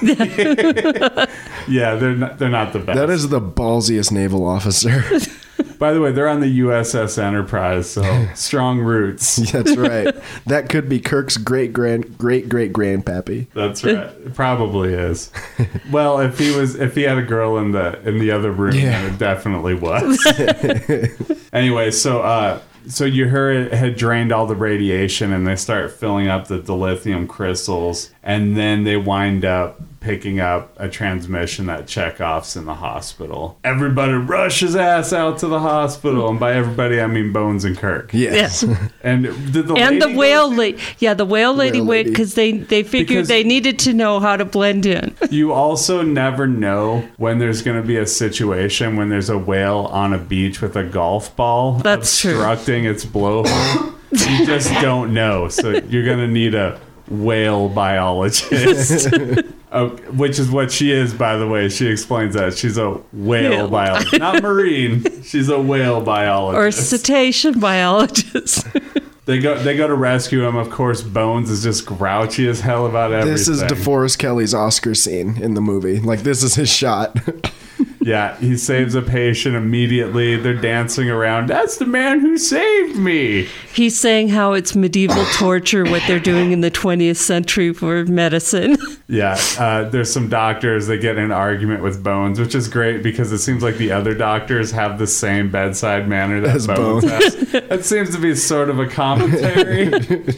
Yeah, they're not the best. That is the ballsiest naval officer. By the way, they're on the USS Enterprise, so strong roots. That's right. That could be Kirk's great-great-grandpappy. That's right. It probably is. Well, if he had a girl in the other room, then it definitely was. Anyway, so Uhura had drained all the radiation, and they start filling up the dilithium crystals, and then they wind up picking up a transmission that Chekhov's in the hospital. Everybody rush his ass out to the hospital, and by everybody I mean Bones and Kirk. Yes. And did the whale lady? Yeah, the whale lady went because they figured they needed to know how to blend in. You also never know when there's going to be a situation when there's a whale on a beach with a golf ball obstructing its blowhole. You just don't know, so you're going to need a whale biologist. Which is what she is, by the way. She explains that she's a whale biologist, not marine. She's a whale biologist or cetacean biologist. They go to rescue him. Of course, Bones is just grouchy as hell about everything. This is DeForest Kelly's Oscar scene in the movie. Like, this is his shot. Yeah, he saves a patient immediately. They're dancing around. That's the man who saved me. He's saying how it's medieval torture, what they're doing in the 20th century for medicine. Yeah, there's some doctors that get in an argument with Bones, which is great because it seems like the other doctors have the same bedside manner that Bones has. That seems to be sort of a commentary.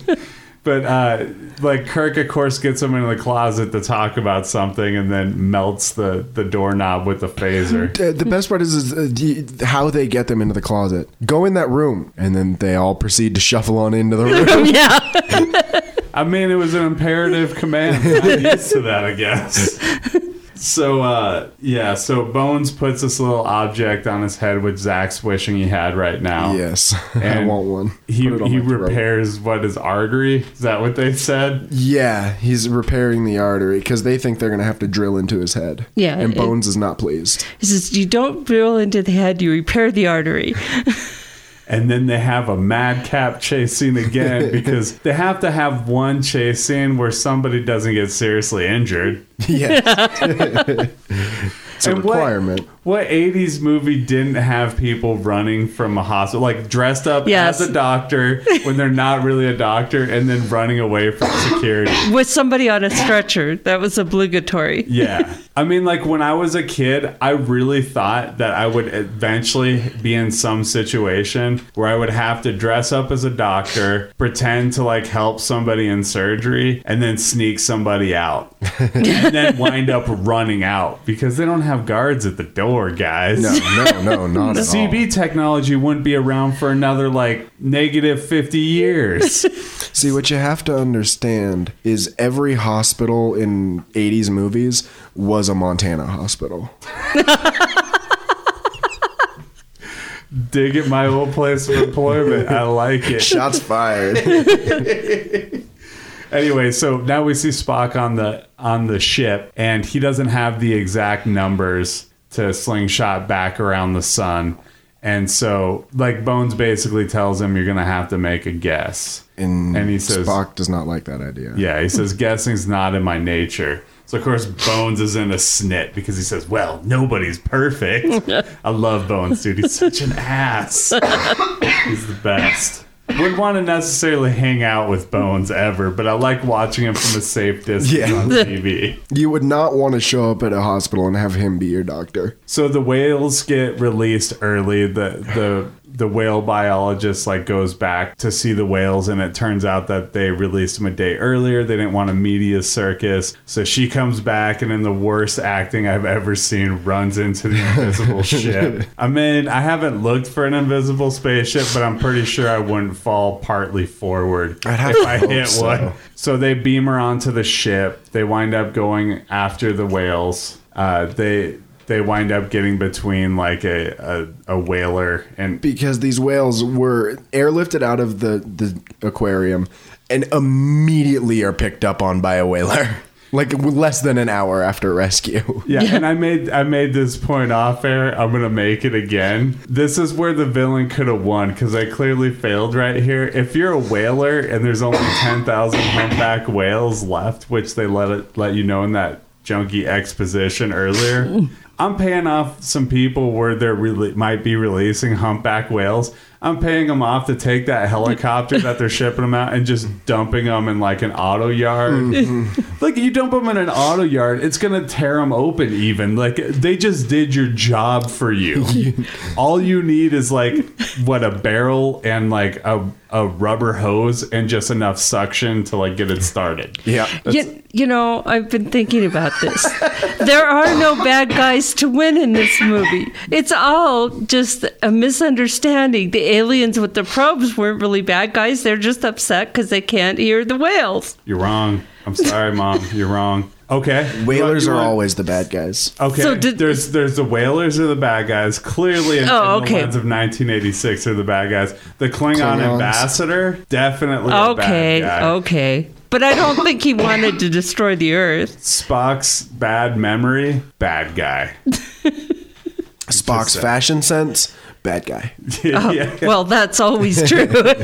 But like Kirk, of course, gets him into the closet to talk about something, and then melts the doorknob with the phaser. The best part is how they get them into the closet. Go in that room, and then they all proceed to shuffle on into the room. Yeah. I mean, it was an imperative command. I'm used to that, I guess. So, so Bones puts this little object on his head, which Zach's wishing he had right now. Yes, I want one. He repairs his artery. Is that what they said? Yeah, he's repairing the artery because they think they're going to have to drill into his head. Yeah. And Bones is not pleased. He says, you don't drill into the head, you repair the artery. And then they have a madcap chase scene again because they have to have one chase scene where somebody doesn't get seriously injured. Yes. It's a requirement. What 80s movie didn't have people running from a hospital, like dressed up as a doctor when they're not really a doctor, and then running away from security? With somebody on a stretcher. That was obligatory. Yeah. I mean, like when I was a kid, I really thought that I would eventually be in some situation where I would have to dress up as a doctor, pretend to like help somebody in surgery, and then sneak somebody out. And then wind up running out because they don't have guards at the door, guys. No, not at all. CB technology wouldn't be around for another like negative 50 years. See, what you have to understand is every hospital in 80s movies was a Montana hospital. Dig at my old place of employment. I like it. Shots fired. Anyway, so now we see Spock on the ship, and he doesn't have the exact numbers to slingshot back around the sun. And so, like, Bones basically tells him, you're going to have to make a guess. And he says, Spock does not like that idea. Yeah, he says, guessing's not in my nature. So, of course, Bones is in a snit because he says, well, nobody's perfect. I love Bones, dude. He's such an ass. He's the best. Wouldn't want to necessarily hang out with Bones ever, but I like watching him from a safe distance on TV. You would not want to show up at a hospital and have him be your doctor. So the whales get released early. The the whale biologist like goes back to see the whales, and it turns out that they released them a day earlier. They didn't want a media circus. So she comes back and in the worst acting I've ever seen runs into the invisible ship. I mean, I haven't looked for an invisible spaceship, but I'm pretty sure I wouldn't fall partly forward if I hit one. So they beam her onto the ship. They wind up going after the whales. They wind up getting between like a whaler and because these whales were airlifted out of the aquarium and immediately are picked up on by a whaler. Like less than an hour after rescue. Yeah, and I made this point off air. I'm gonna make it again. This is where the villain could have won because I clearly failed right here. If you're a whaler and there's only 10,000 humpback whales left, which they let you know in that junky exposition earlier, I'm paying off some people where they're might be releasing humpback whales. I'm paying them off to take that helicopter that they're shipping them out and just dumping them in like an auto yard. Mm-hmm. Like you dump them in an auto yard, it's going to tear them open even. Like they just did your job for you. All you need is like a barrel and like a rubber hose and just enough suction to like get it started. Yeah. You know, I've been thinking about this. There are no bad guys to win in this movie. It's all just a misunderstanding. The aliens with the probes weren't really bad guys. They're just upset because they can't hear the whales. You're wrong. I'm sorry, Mom. You're wrong. Okay. Whalers are always the bad guys. Okay. So there's the whalers are the bad guys. Clearly, in the lens of 1986 are the bad guys. The Klingon ambassador, definitely a bad guy. Okay. But I don't think he wanted to destroy the Earth. Spock's bad memory, bad guy. Spock's fashion sense, bad guy. Well, that's always true.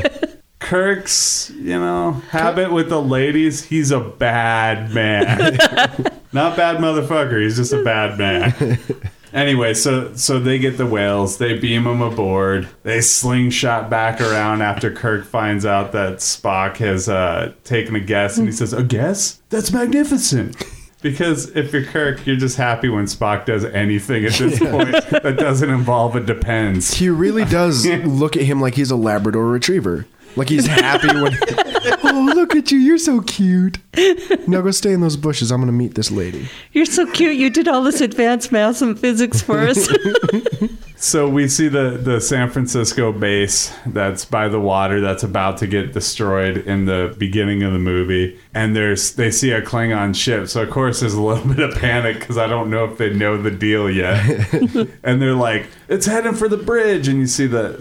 Kirk's, habit with the ladies, he's a bad man. Not bad motherfucker, he's just a bad man. Anyway, so they get the whales, they beam them aboard, they slingshot back around after Kirk finds out that Spock has taken a guess, and he says, "A guess? That's magnificent." Because if you're Kirk, you're just happy when Spock does anything at this point that doesn't involve a depends. He really does look at him like he's a Labrador Retriever. Like he's happy when... Oh, look at you. You're so cute. Now go stay in those bushes. I'm going to meet this lady. You're so cute. You did all this advanced math and physics for us. So we see the San Francisco base that's by the water that's about to get destroyed in the beginning of the movie. And they see a Klingon ship. So, of course, there's a little bit of panic because I don't know if they know the deal yet. And they're like, it's heading for the bridge. And you see the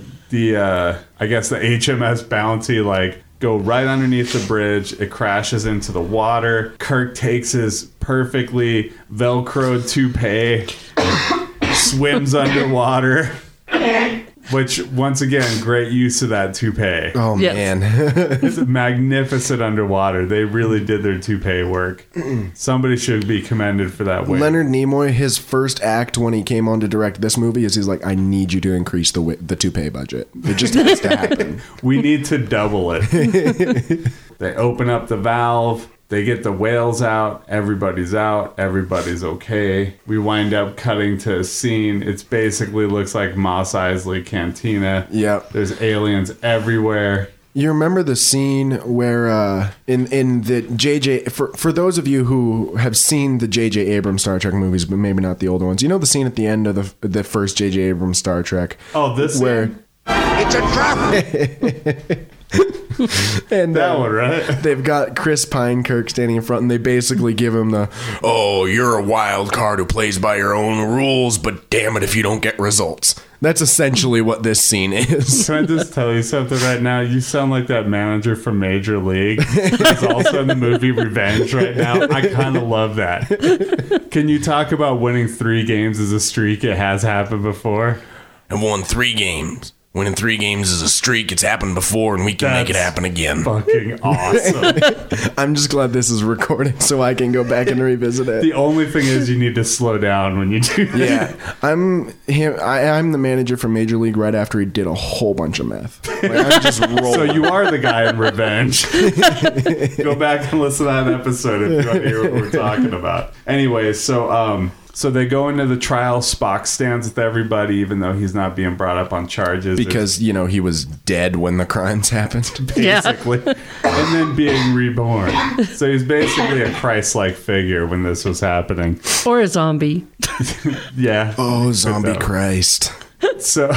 HMS Bounty like go right underneath the bridge. It crashes into the water. Kirk takes his perfectly Velcroed toupee, swims underwater, which once again, great use of that toupee. Oh man. It's magnificent underwater. They really did their toupee work. Somebody should be commended for that wig. Leonard Nimoy, his first act when he came on to direct this movie is he's like, I need you to increase the toupee budget. It just has to happen. We need to double it. They open up the valve. They get the whales out. Everybody's out. Everybody's okay. We wind up cutting to a scene. It's basically looks like Mos Eisley Cantina. Yep. There's aliens everywhere. You remember the scene where in the JJ for those of you who have seen the JJ Abrams Star Trek movies, but maybe not the older ones. You know the scene at the end of the first JJ Abrams Star Trek. Oh, this where scene? It's a trap. And that one, right? They've got Chris Pinekirk standing in front, and they basically give him the, "Oh, you're a wild card who plays by your own rules, but damn it if you don't get results." That's essentially what this scene is. Can I just tell you something right now? You sound like that manager from Major League who's also in the movie Revenge right now. I kind of love that. Can you talk about winning 3 games as a streak? It has happened before. I've won 3 games. Winning 3 games is a streak. It's happened before, and we can make it happen again. Fucking awesome. I'm just glad this is recorded so I can go back and revisit it. The only thing is you need to slow down when you do that. Yeah. I'm the manager for Major League right after he did a whole bunch of meth. Like, I'm just rolling. So you are the guy in Revenge. Go back and listen to that episode if you want to hear what we're talking about. Anyway, so So they go into the trial. Spock stands with everybody, even though he's not being brought up on charges. Because, you know, he was dead when the crimes happened. Basically. And then being reborn. So he's basically a Christ-like figure when this was happening. Or a zombie. Yeah. Oh, zombie Christ. So,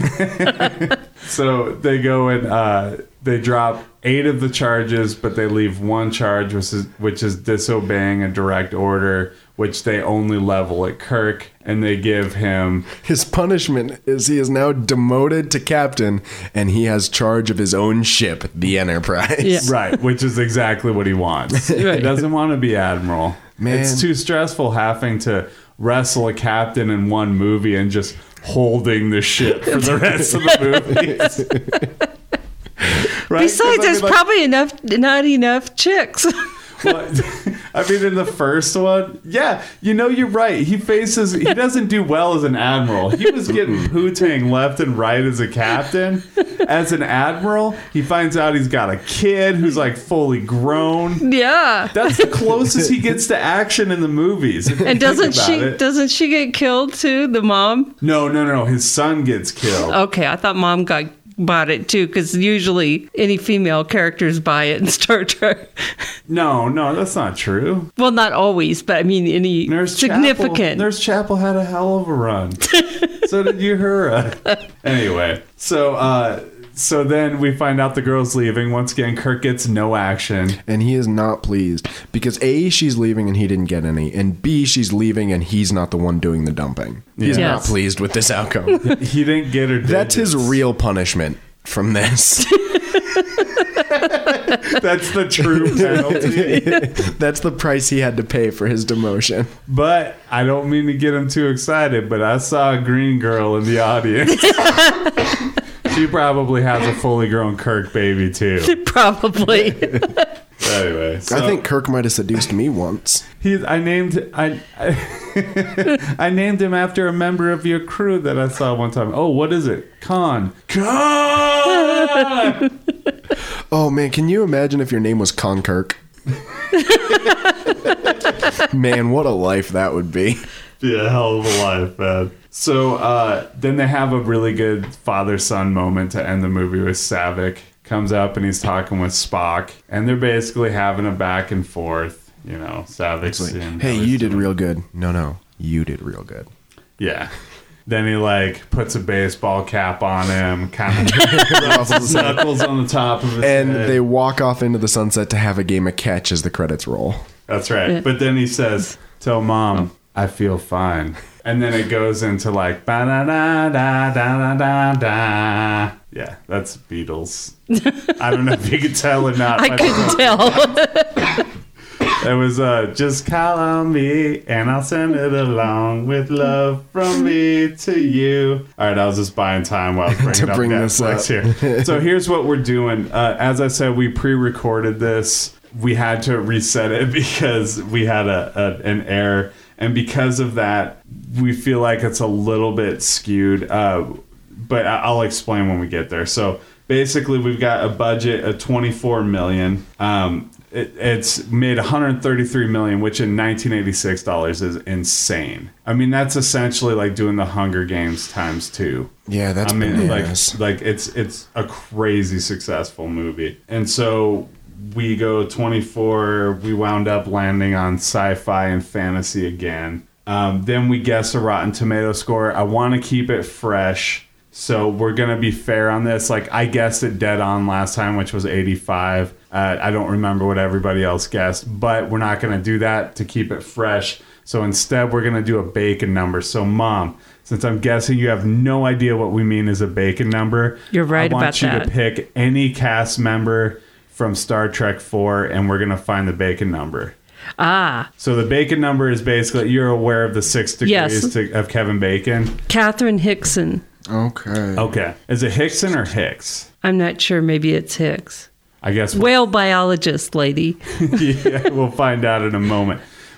so they go and they drop 8 of the charges, but they leave 1 charge, which is disobeying a direct order, which they only level at Kirk, and they give him... His punishment is he is now demoted to captain, and he has charge of his own ship, the Enterprise. Yeah. Right, which is exactly what he wants. Right. He doesn't want to be admiral. Man. It's too stressful having to wrestle a captain in one movie and just holding the ship for the rest of the movies. Right? Besides, there's probably not enough chicks. Well, I mean, in the first one, yeah, you know, you're right. He doesn't do well as an admiral. He was getting poo-tang left and right as a captain. As an admiral, he finds out he's got a kid who's like fully grown. Yeah. That's the closest he gets to action in the movies. And doesn't she get killed too, the mom? No. His son gets killed. Okay, I thought mom bought it too, because usually any female characters buy it in Star Trek. No, that's not true. Well, not always, but I mean any significant. Nurse Chapel had a hell of a run. So did Uhura. Anyway, so then we find out the girl's leaving. Once again, Kirk gets no action. And he is not pleased. Because A, she's leaving and he didn't get any. And B, she's leaving and he's not the one doing the dumping. He's not pleased with this outcome. He didn't get her digits. That's his real punishment from this. That's the true penalty. That's the price he had to pay for his demotion. But I don't mean to get him too excited, but I saw a green girl in the audience. She probably has a fully grown Kirk baby too. Probably. Anyway, so I think Kirk might have seduced me once. I named him after a member of your crew that I saw one time. Oh, what is it? Khan. Oh man, can you imagine if your name was Con Kirk? Man, what a life that would be. Yeah, hell of a life, man. So then they have a really good father-son moment to end the movie with Saavik. Comes up and he's talking with Spock. And they're basically having a back and forth. You know, Saavik's like, hey, you did real good. No, you did real good. Yeah. Then he like puts a baseball cap on him, kind of rubs his knuckles on the top of his head. And they walk off into the sunset to have a game of catch as the credits roll. That's right. Yeah. But then he says, tell Mom, I feel fine. And then it goes into like ba-da-da-da-da-da-da-da. Yeah, that's Beatles. I don't know if you could tell or not. I couldn't tell. It was just call on me and I'll send it along with love from me to you. All right, I was just buying time while I was bringing up Netflix here. So here's what we're doing. As I said, we pre-recorded this. We had to reset it because we had an error. And because of that, we feel like it's a little bit skewed. But I'll explain when we get there. So basically, we've got a budget of $24 million. It's made $133 million, which in 1986 dollars is insane. I mean, that's essentially like doing the Hunger Games times 2. Yeah, that's like it's a crazy successful movie. And so we go 24. We wound up landing on sci-fi and fantasy again. Then we guess a Rotten Tomato score. I want to keep it fresh, so we're gonna be fair on this. Like I guessed it dead on last time, which was 85. I don't remember what everybody else guessed, but we're not gonna do that to keep it fresh. So instead, we're gonna do a bacon number. So, Mom, since I'm guessing you have no idea what we mean is a bacon number, you're right about that. I want you to pick any cast member from Star Trek 4, and we're gonna find the bacon number. So the bacon number is basically, you're aware of the 6 degrees of Kevin Bacon? Catherine Hickson. Okay. Is it Hickson or Hicks? I'm not sure. Maybe it's Hicks. I guess. Whale biologist lady. Yeah, we'll find out in a moment.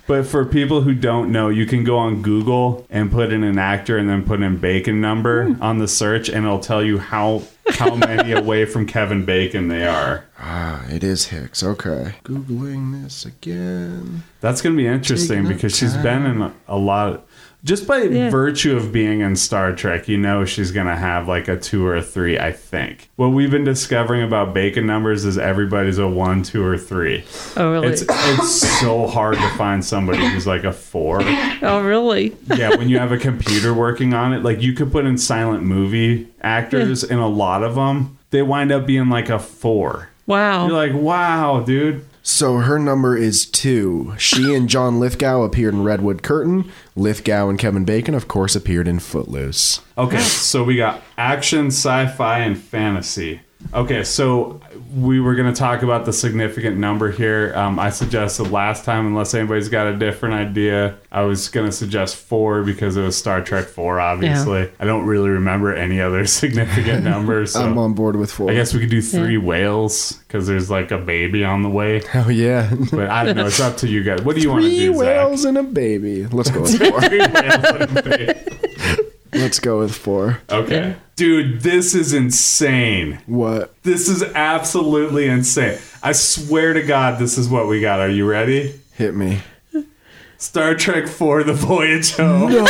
But for people who don't know, you can go on Google and put in an actor and then put in Bacon number on the search, and it'll tell you how many away from Kevin Bacon they are. Ah, it is Hicks. Okay. Googling this again. That's going to be interesting because she's been in a lot of... Just by virtue of being in Star Trek, you know she's going to have like a 2 or a 3, I think. What we've been discovering about Bacon numbers is everybody's a 1, 2, or 3. Oh, really? It's so hard to find somebody who's like a 4. Oh, really? Yeah, when you have a computer working on it, like you could put in silent movie actors, and a lot of them, they wind up being like a 4. Wow. You're like, wow, dude. So her number is 2. She and John Lithgow appeared in Redwood Curtain. Lithgow and Kevin Bacon, of course, appeared in Footloose. Okay, so we got action, sci-fi, and fantasy. Okay, so we were going to talk about the significant number here. I suggested last time, unless anybody's got a different idea, I was going to suggest 4 because it was Star Trek 4, obviously. Yeah. I don't really remember any other significant numbers. So I'm on board with 4. I guess we could do 3 whales because there's like a baby on the way. Oh, yeah. But I don't know. It's up to you guys. What do you want to do, 3 whales and a baby. Let's go with 4. 3 whales and a baby. Let's go with 4. Okay. Dude, this is insane. What? This is absolutely insane. I swear to God, this is what we got. Are you ready? Hit me. Star Trek 4, The Voyage Home. No.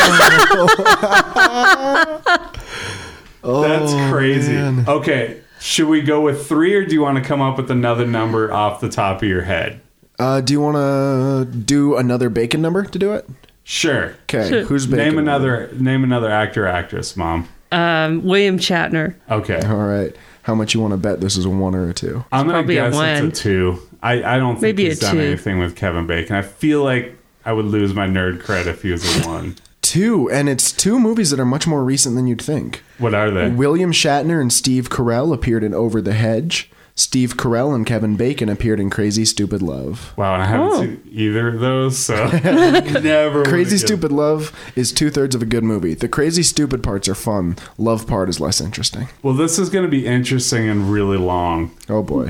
That's crazy. Man. Okay, should we go with 3 or do you want to come up with another number off the top of your head? Do you want to do another Bacon number to do it? Sure. Okay, Sure. who's Bacon? Name another actor or actress, Mom. William Shatner. Okay. All right. How much you want to bet this is a 1 or a 2? I'm going to guess a it's a 2. I don't think Maybe he's a done 2. anything with Kevin Bacon. I feel like I would lose my nerd cred if he was a 1. 2, and it's 2 movies that are much more recent than you'd think. What are they? William Shatner and Steve Carell appeared in Over the Hedge. Steve Carell and Kevin Bacon appeared in Crazy Stupid Love. Wow, and I haven't seen either of those, so never. Crazy Stupid Love is 2/3 of a good movie. The crazy stupid parts are fun. Love part is less interesting. Well, this is going to be interesting and really long. Oh boy.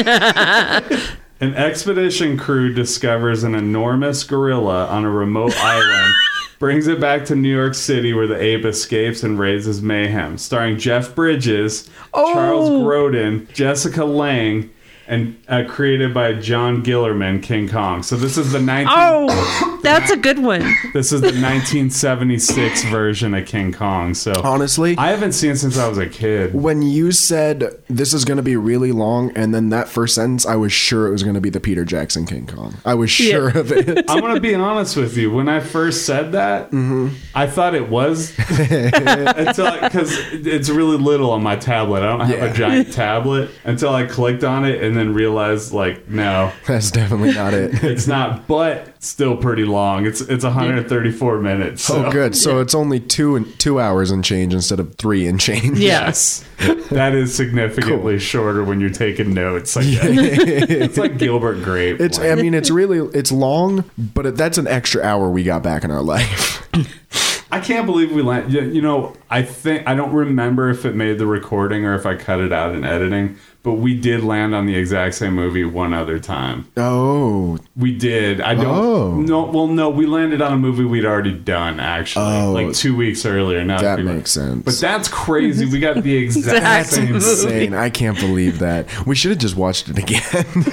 An expedition crew discovers an enormous gorilla on a remote island, brings it back to New York City where the ape escapes and raises mayhem. Starring Jeff Bridges, Charles Grodin, Jessica Lange, and created by John Gillerman, King Kong. So this is the that's a good one. This is the 1976 version of King Kong. So honestly, I haven't seen it since I was a kid. When you said this is going to be really long, and then that first sentence, I was sure it was going to be the Peter Jackson King Kong. I was sure of it. I'm going to be honest with you. When I first said that, I thought it was because it's really little on my tablet. I don't have a giant tablet until I clicked on it and then realized, like, no, that's definitely not it. It's not, but still pretty long. It's 134 minutes. So. Oh, good. So it's only 2 hours and change instead of 3 and change. Yes, that is significantly shorter when you're taking notes. Like it's like Gilbert Grape. I mean, it's long, but that's an extra hour we got back in our life. I can't believe we landed. You know, I don't remember if it made the recording or if I cut it out in editing, but we did land on the exact same movie one other time. Oh. We did. I don't. No, we landed on a movie we'd already done, actually. Like 2 weeks earlier. That makes sense. But that's crazy. We got the exact same movie. Insane. I can't believe that. We should have just watched it again.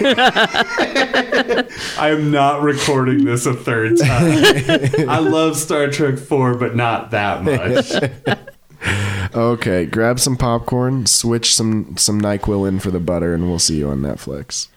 I am not recording this a third time. I love Star Trek 4, but not that much. Okay, grab some popcorn, switch some NyQuil in for the butter, and we'll see you on Netflix.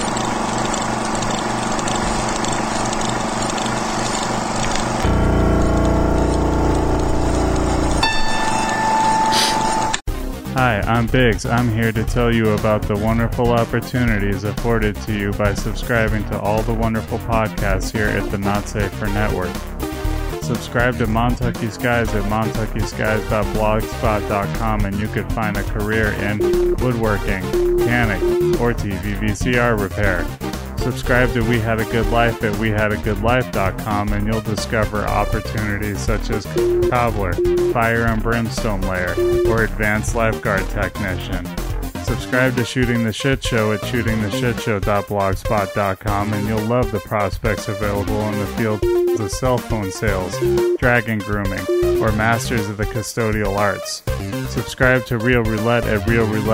Hi, I'm Biggs. I'm here to tell you about the wonderful opportunities afforded to you by subscribing to all the wonderful podcasts here at the Not Safe for Network. Subscribe to Montucky Skies at montuckyskies.blogspot.com and you could find a career in woodworking, mechanic, or TV VCR repair. Subscribe to We Had a Good Life at wehadagoodlife.com and you'll discover opportunities such as cobbler, fire and brimstone layer, or advanced lifeguard technician. Subscribe to Shooting the Shit Show at shootingtheshitshow.blogspot.com, and you'll love the prospects available in the field of cell phone sales, dragon grooming, or masters of the custodial arts. Subscribe to Real Roulette at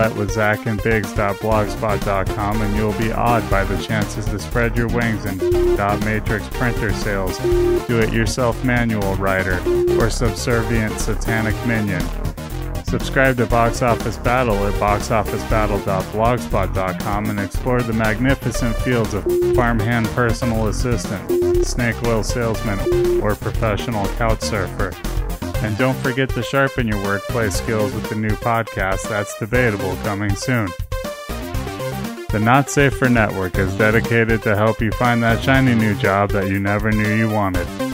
realroulettewithzachandbiggs.blogspot.com, and you'll be awed by the chances to spread your wings in dot matrix printer sales, do-it-yourself manual writer, or subservient satanic minion. Subscribe to Box Office Battle at boxofficebattle.blogspot.com and explore the magnificent fields of farmhand personal assistant, snake oil salesman, or professional couch surfer. And don't forget to sharpen your workplace skills with the new podcast That's Debatable coming soon. The Not Safer Network is dedicated to help you find that shiny new job that you never knew you wanted.